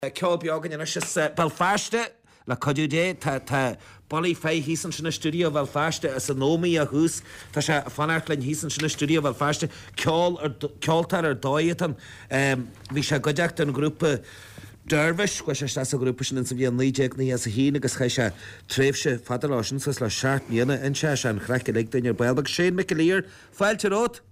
Ceol beagán in is Belfasta le codú dé tá bolí fé hísan sin na studio Belfasta as an nóí a hús tá sé fanartlein hísan sin na studio Belfasta ceoltar ar dóiatan hí sé godeacht an grúpa Dervish, which is a group of in Savian Legion, as a heen, as Hisha, Trevshe, Father Oceans, as La Sharp, Yana, and Shash, and Crack a leg in your Belbach, Shane McAleer, file to road.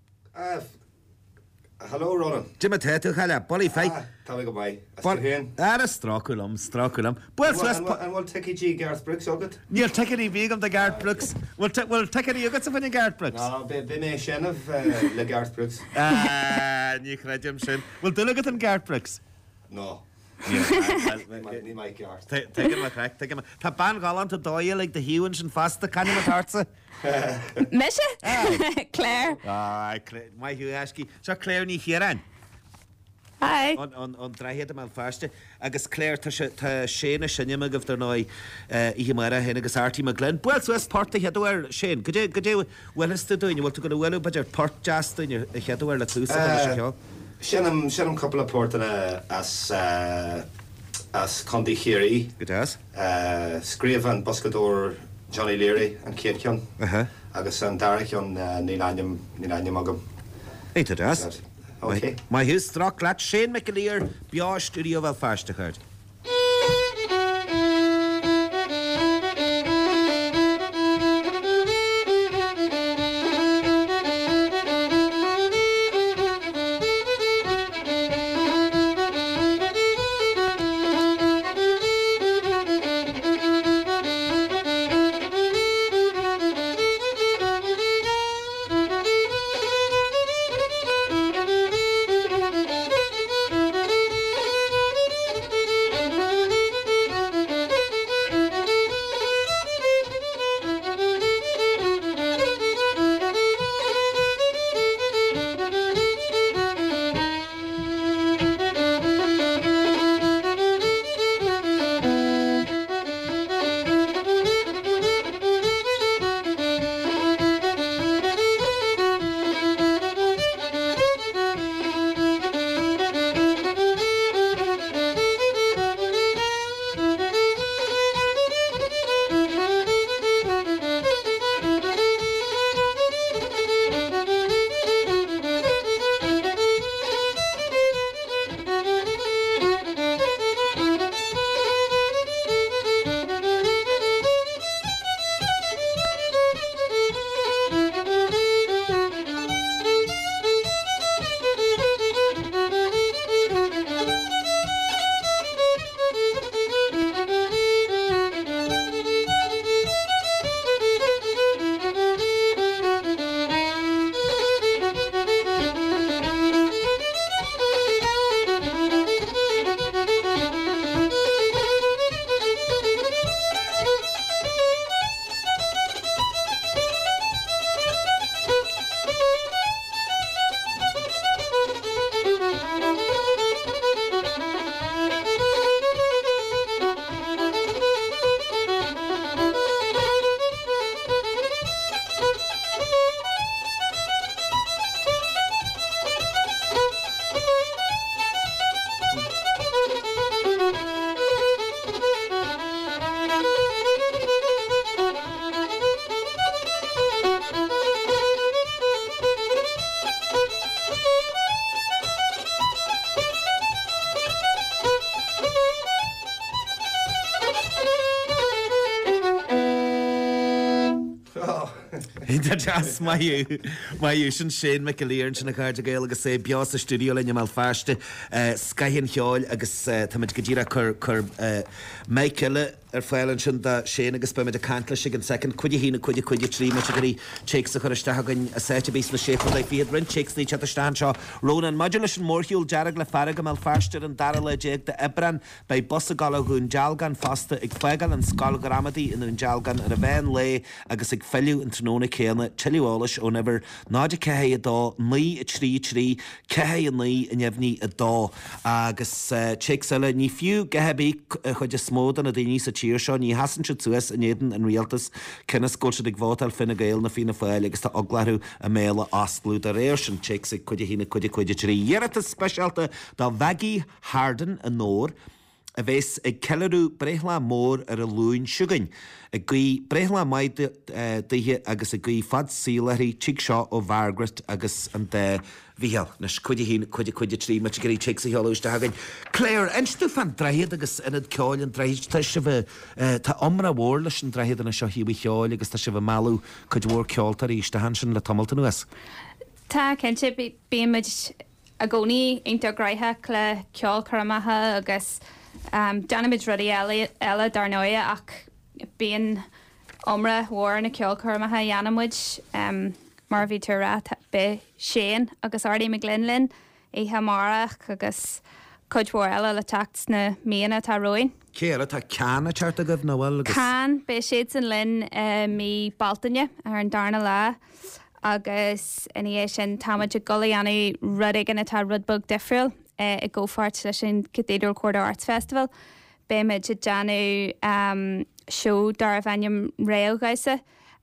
Hello, Ronan. Jim Tato, hello, Bolly Fight. Tell me goodbye. Straculum. Well, and we'll take a Garth Brooks, okay? You'll take any vegan the Garth Brooks. We'll take any yogurts of any Garth Brooks. No, be me Shen of the Garth Brooks. You can Jim Shin. We'll do look at them Garth Brooks. No. Ní mai Garth. Take him a crack, take him a. Tá ban galant to doyle like the Hewins and Fasta can you tartsa? Misha? Claire. Claire. My Hugh Ashky. So Claire ní hieran. Hi. On dreihead am Belfasta. Agus Claire tá Shane sinne of their noi I mara hen agus Artie McGlenn. Well, so as part the headwear Shane. Could you well is to doing you want to go to well but your part just in your headwear let's lose Shenham couple of port as Condi Hiri. Good as. Screeve and Buscador Johnny Leary and Kate Kyon. Agus and Derek on Nilanium Agam. It does. Okay. My his struck lat Shane McAleer Bia Studio Belfast heard. Just my sin Shane McAleer sin na card gael agus sé bias studio in Belfast Skyhin Hall agus tamid gadira cur Michael fáilen sin Shane agus be me de cantla sig an second cuide hína cuide trí me gurí checks a chu stagan a set bís le shape lei fiad rin checks ní chat stand seo Ronan modulation morhiúil jarag le farag am Belfast an dar le jeg de Ebran bei bossa galún jalgan fasta ag fegal an scal gramadi in an jalgan ar a bhein le agus ag fellú in tróna chéna Chiliolash ó never náide cehé a dá ní a trí cehé an ní a nefhní a dá agus checksile ní fiú gehebí chuid a smód an a daoine sa tíir seo ní hasan se tuas a néan an rialtas cinna scóilse ag bhátal finna gail na fina fáil agus tá oglarú a méla asglú a réir sin checks ag chuide hína chuide trí. Dhéarata specialta dá Vaggie Harden a nóir a bheits ag celarú brethla mór ar a lún siúgain. A gí brethla maid daithe agus a gí fad sílathaí tíig seo ó bhargrat agus an de bhíhel nas chuide hín chuide trí me gurí te sa heolúiste hagann. Claire, einstú fan drahiad agus inad ceáil an drahiad tá si bh tá omra mhór leis an drahiad an seo híomh cheáil agus tá si bh malú chuid mhór ceoltar íiste han sin le tamilta nuas. Tá cinnte bíimiid a gcónaí integraithe le ceol churamathe agus Janimid rudí eile darnoia ach bíon omra mhór na ceol churamathe dhéanamid mar bhí túra be Shane agus Ardí McGlinlin I hamarach agus chuidhór eile le tacht na míana tá roin. Céara tá ceanna teart a goh nóhfuil agus Can be siad san linn mí Baltaine ar an darna lá agus iní sin táid golaíanú rudig an atá Rudbug Difriúil I ggófart leis sin Cathedral Quarter Arts Festival. Béimiid a deanú show dar a bhainnim réalgaise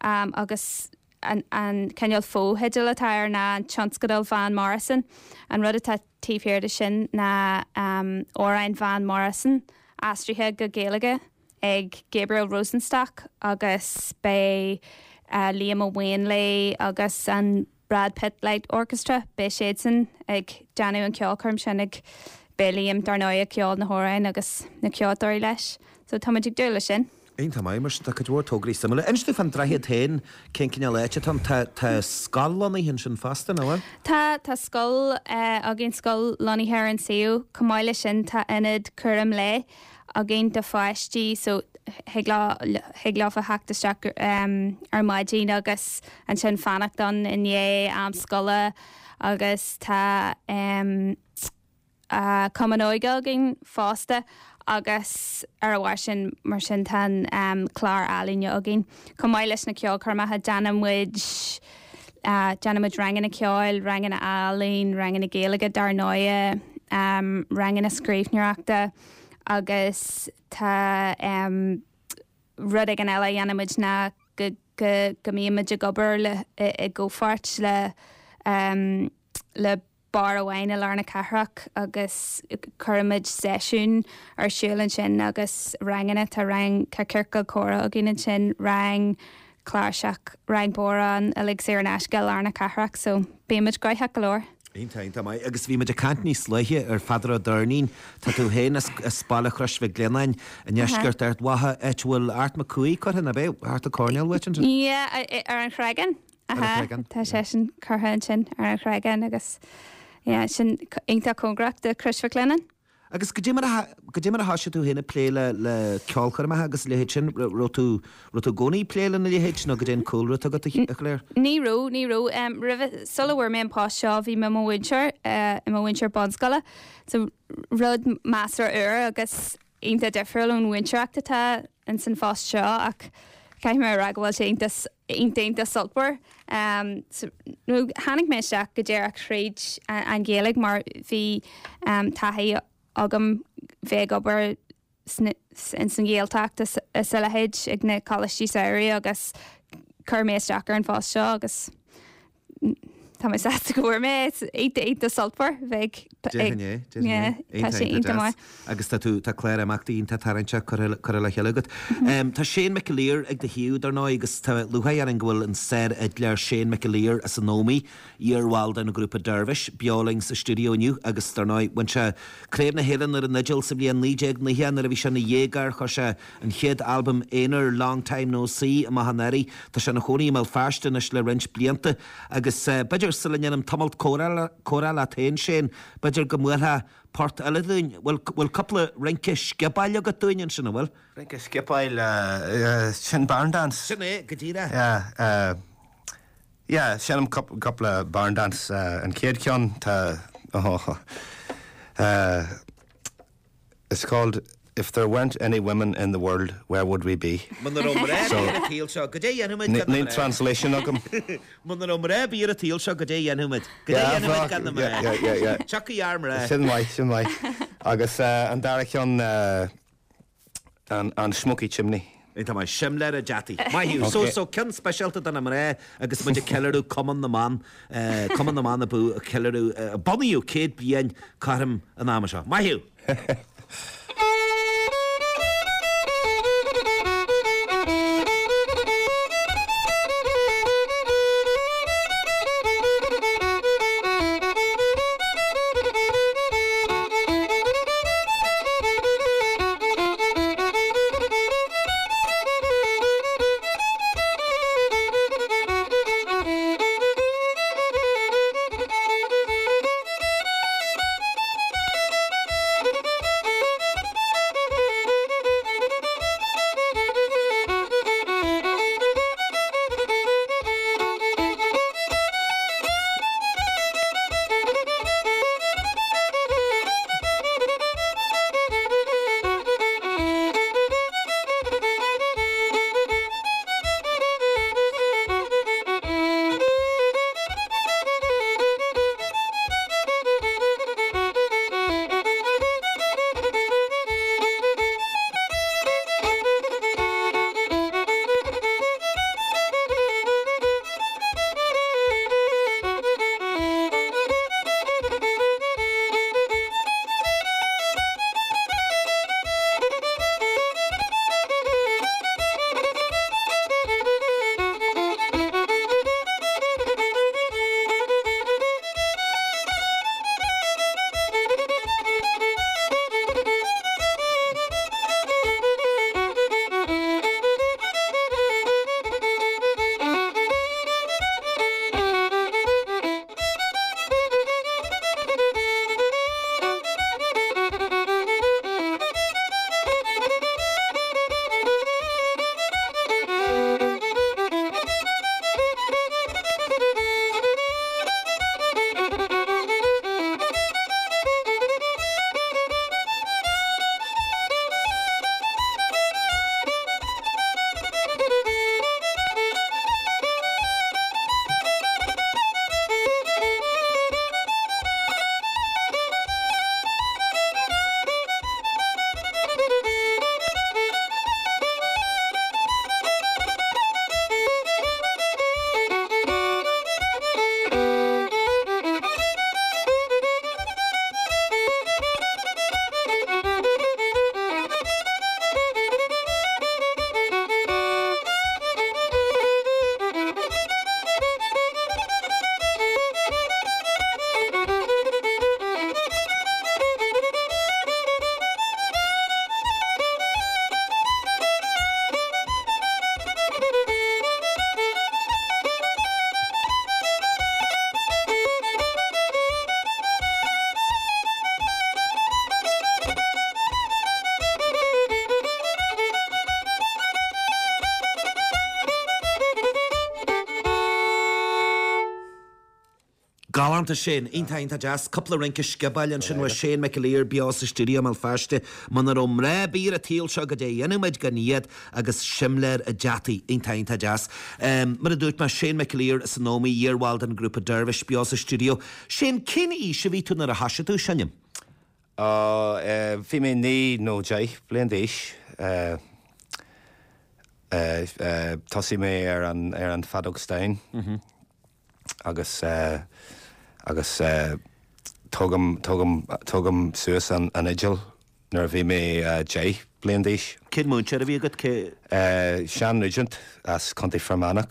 agus an ceol fóhéidir atá ar na Tionscadal Van Morrison an rud atá tíomhhéir sin na Óráin Van Morrison astrithe go géalaige ag Gabriel Rosenstock agus bé Liam O'Wainley agus an Brad Pitt Light Orchestra bé séad sin ag deanú an ceolcurm sin ag bé Liam darnoia ceol na Hórain agus na ceoltóirí leis. So táid ag dúla sin. Ein tá mai mar tá dúir tógraí samla. Einstú fan drahiad tain cin cinne leite tá scalaí hin sin fasta nóhfuil? Tá scol a gin scol Lonnie Heron siú cumáile sin tá inad curam le a gin de fáistí so heglá a heachtasteach ar maidín agus an sin fannacht don inné am scola agus tá cumanóige gin fásta agus ar a bhhair sin mar sin tan chlár álíne a gin. Cumáil leis na ceol chumathe Janimid rangan na ceáil, rangan na álín, rangan na géalaige darnoia, rangan na scríbneoireachta agus tá rudig an eile dhéanamid na go míimiid a gobar le I ggófart le bar ahhain a lárna cathrach agus chuimiid seisiún ar siúlann sin agus rangana tá rang cecircail córa a gine sin rang chláirseach rang bóran a lig sé ar neisce lárna cathrach so béimiid gaithe golóir. Einta mai agus bhí meid a cantní sluthe ar fadra a darnín tá tú héana a spála chruis bheith glenain a neisgurt ar watha bhfuil art macuí chu na beh art a corneal waitin? Ie ar an chreigan. Tá sé sin chuthain sin ar an chreigan agus sin inta congracht de Chris Glennon. Agus go dtíimar a hasise tú héna pléile le ceolchar agus lehéid sin rotú gcónaí pléile na lehéid nó go dén coolra a go a chléir? Ní ró rih sulhar mé pá seo bhí me winter I winter bonscola so rud master agus inta defriúil an winteachtatá an san fás seo ach caiim mar raghfuil sé inta sultbar hánig mé seach go déir chréid an ggéalaigh mar bhí taithe agam bheith obair in san ggéalteacht is a lehéid ag na choistí saoirí agus chur méisteach ar an fás seo agus tá mé sa gohfuir mé éta sultbar bheith agus tá chléir amachtaí tá tarintse chu le cheilagad. Tá Shane McAleer ag de hiú ar ná agus tá luhaid ar an ghfuil an sér ag leir Shane McAleer as an nóí íorháil an grúpa dervis beáling sa studiooniu agus tar ná bhain se créibh na héan ar an nigil sa bblion líéag na héan ar a bhí se na dhégar chu se an chéad album éonar Long Time No See a mahanairí tá se na choirí mal fearste is le rint blianta agus beidir sa leannam tamalt córáil a tain sin beidir go mutha port eileún bhfuil coppla rince scebaile go dúin sin bhfuil? Rince scebail sin barndans. Sin é go dtíra? Sinam coppla barndans an céad ceann tá it's called if there weren't any women in the world, where would we be? Munar omre bíar a tíl seo go dé dhéanamid Ní translation of them. Munar omre bíar a tíl seo go dé dhéanamid. Go dé dhéanamid gan na mre. Chucky armra. Sin mai. Agus an Darachon an smoky chimney. Tá mai simler a jati. Mahiú, so cyn specialta dan am ré, agus mynd cellarú common na man a bú a cellarú, boniú céad bíon carm an am seo. Mahiú. Galanta sin, intainta jazz, couple of rinkish gaballion sin was Shane McAleer bios studio mal faste, man ré bír a tíl seo go dé enumid ganiad agus simler a jati intainta jazz. Mar a dúirt ma Shane McAleer as Nomi Yearwald and group of Dervish bios studio. Shane Kinney should be to a hashatú shannim. Fi mé ní nó jai, blendéis. Tosi mé an Fadog Stein. Agus tugam suas an igil nar bhí mé jai blendéis. Kid múnseir a bhí agad Sean Nugent as Conti Fermanach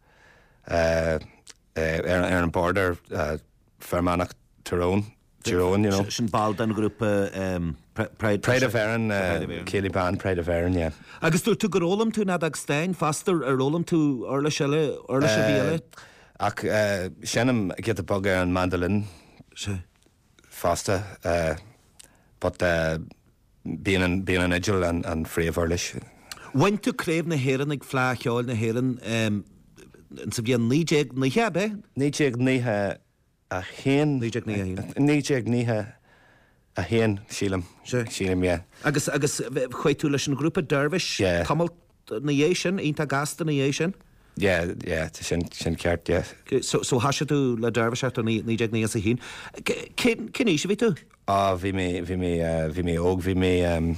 an border Fermanach Tyrone, you know. Sin Baldan group Pride of Erin, Keely Band, Pride of Erin, yeah. Agus tú go rólam tú nadag Stein faster a rólam tú orla bhíile? Ach Shannon get the bugger and mandolin faster, but being an agile and free of Earlish. When to crave na heran ag flaachol na heran and so bíon níjeg níhe be? Níjeg níhe a hen. Níjeg níhe. Níjeg níhe a héan sílam Sure. sílam yeah. Agus chuid tú leis an grúpa dervis Yeah. tamil na dhé sin, ínta gasta na dhé sin. Yeah, tá sin ceart, yeah. So hasise tú le dervis ar ní ní a hín. Cin éis bhí tú? Bhí mé óg, bhí mé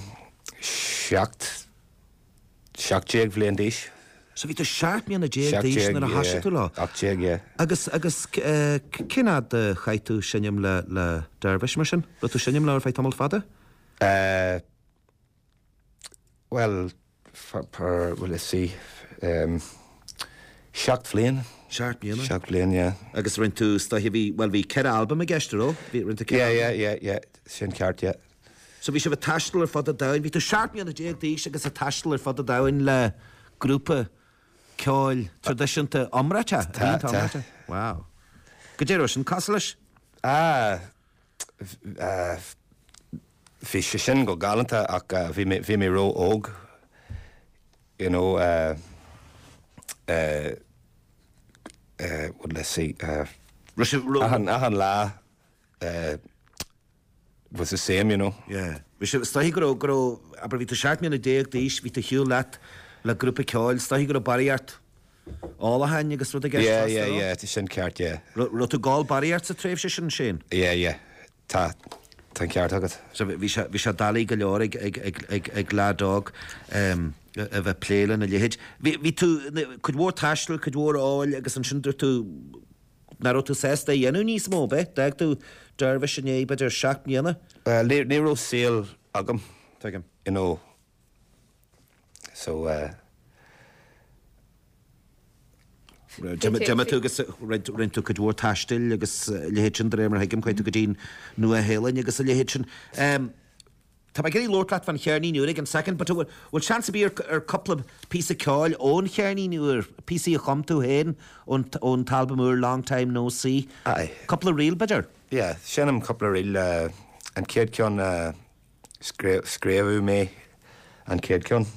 seacht bblion díis. So bhí tú seaart míonna dé díos na hasise tú lá. Achtéag, yeah. Agus cinad chaid tú sinnim le dervis mar sin? Le tú sinnim le fé tamil fada? Well, will I see, seacht bblion. Seaart míonna. Seacht bblion, yeah. Agus rinn tú stahi bhí cead album a gesturó? Bhí rinn Yeah, sin ceart, yeah. So bhí se bh taistal ar fad a dain, bhí tú seaart míonna dé díos agus a taistal ar fad a dain le grúpa ceáil tradiisianta amrate? Tá. Wow. Go dé sin casalis? Bhí sé sin go galanta ach bhí mé ró óg, you know, what let's see, ahan lá was the same, you know. Yeah. Bhí se stahi go aber bhí tú seaart míonna dé díos, bhí tú hiú leat le grúpa ceáil, stahi go bariart ála hain agus rud a gist? Yeah, it's sin ceart, yeah. Ru tú gáil bariart sa tréimh se sin sin? Yeah. Tá ceart agad. So bhí se dalí go leor ag ládóg a bheith pléile na léhéid. Bhí tú chud mhór taistal, chud mhór áil agus an sindir tú naró tú 6 dhéanú níos mó be? Deag tú dervis sin é beidir 7 míonna? Ní ró síl agam, Tuigim. you know. So, Gemma tú agus rinn tú chud mhór taistil agus léhéid sin réimar heigim chuid tú go dtín nua a hélainn agus a léhéid sin. Tá mai geirí lórtlaat fan chearní nuúrig an second, but will chance be couple of piece of ceáil ón chearní nuúr, piece a chumtú héin ón talbamúr long time no see. Aye. Couple of real bidder. yeah, sinnam couple of real, an céad ceann scréimhú mé an céad ceann.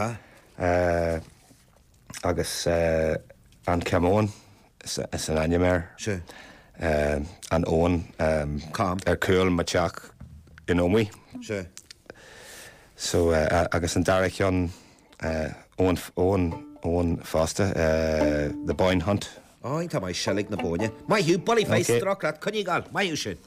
Agus an Camón is an animéir. Sure. An Owen Calm. Cool Machac in Omi. Sure. So agus an Dara ceann Owen Foster, The Boyne Hunt. Oh, tá mai selig na bóine. Mai hiú bolí féis Okay. strachlat, cynnig gal, mai hiú sin.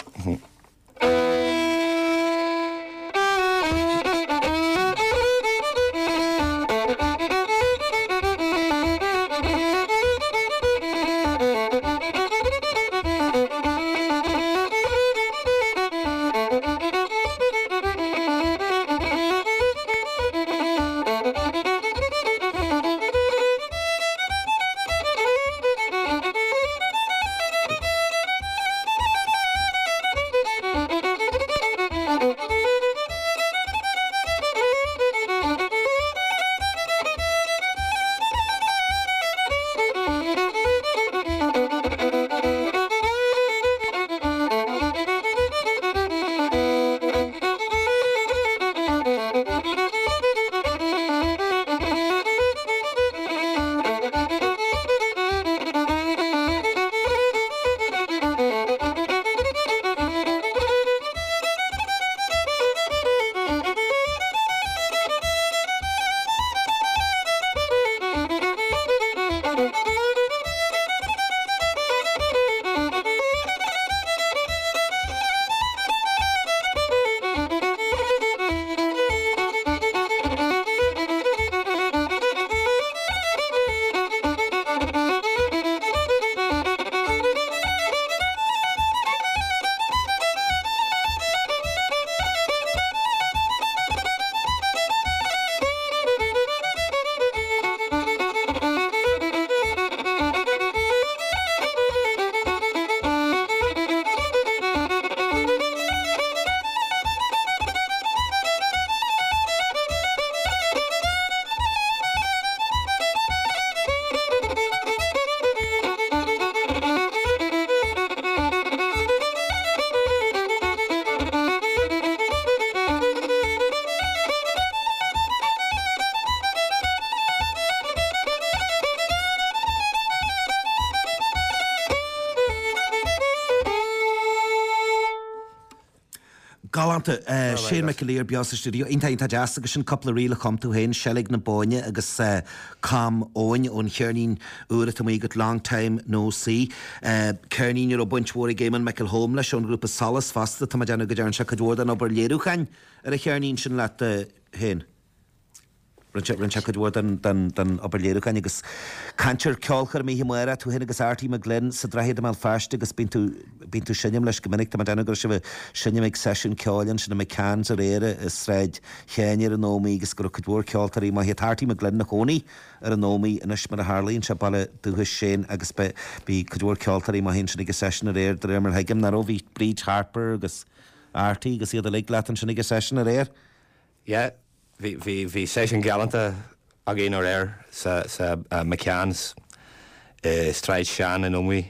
Galanta sé me go léir beas studio Intainta jazz agus sin coppla riile com tú hain selig na bóine agus cam óin ón chearnín uair a mí go long time no see cearnín ar buintmór géman Michael Home leis ón grúpa salas fasta tá deanna go dearn se go an obair léirúchain ar a chearnín sin le hain. Rin se go den oberléúchain agus cantir ceolchar mí muire tú hinna agus artí me glenn sa drahéad am feiste agus bín tú sinnim leis gomininic tá denna gur se bh sinnim ag sesiún ceálann sinna me cans a réire is réid chéinear an nóí agus gur chudhór ceoltarí má hé tartí me glenn na choní ar an nóí inis mar a Harlíonn se balle dúgus sin agus bí chudhór ceoltarí má hin sinna ag sesiún a réir de mar heigim na ó bhí Breach Harper agus artí agus iad a le leatan sinna ag sesiún a réir? Yeah. Bhí session galanta a gén ar air sa McCanns Stride Sean in Umwi.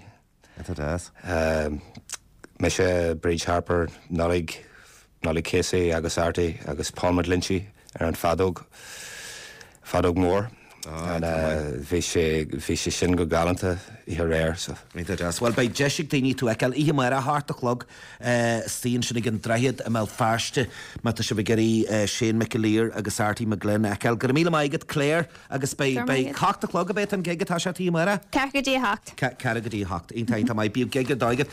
Me sé Breach Harper, Nolig Casey agus Arty agus Paul McLinchy ar an fadóg mór. Bhí sé sin go galanta I ar air. Well bei deisiigh daoine tú eiceil ihe mar a hartalog stíon sinna an drahiad a mé fearste me se bh geirí Shane McAleer agus Artie McGlynn eiceil gur míle maigad Claire agus bei chachtalog a beit an gigatá se tí mar? Cegadí hacht. Cegadí hacht. Ein taint mai bíú gigad daigad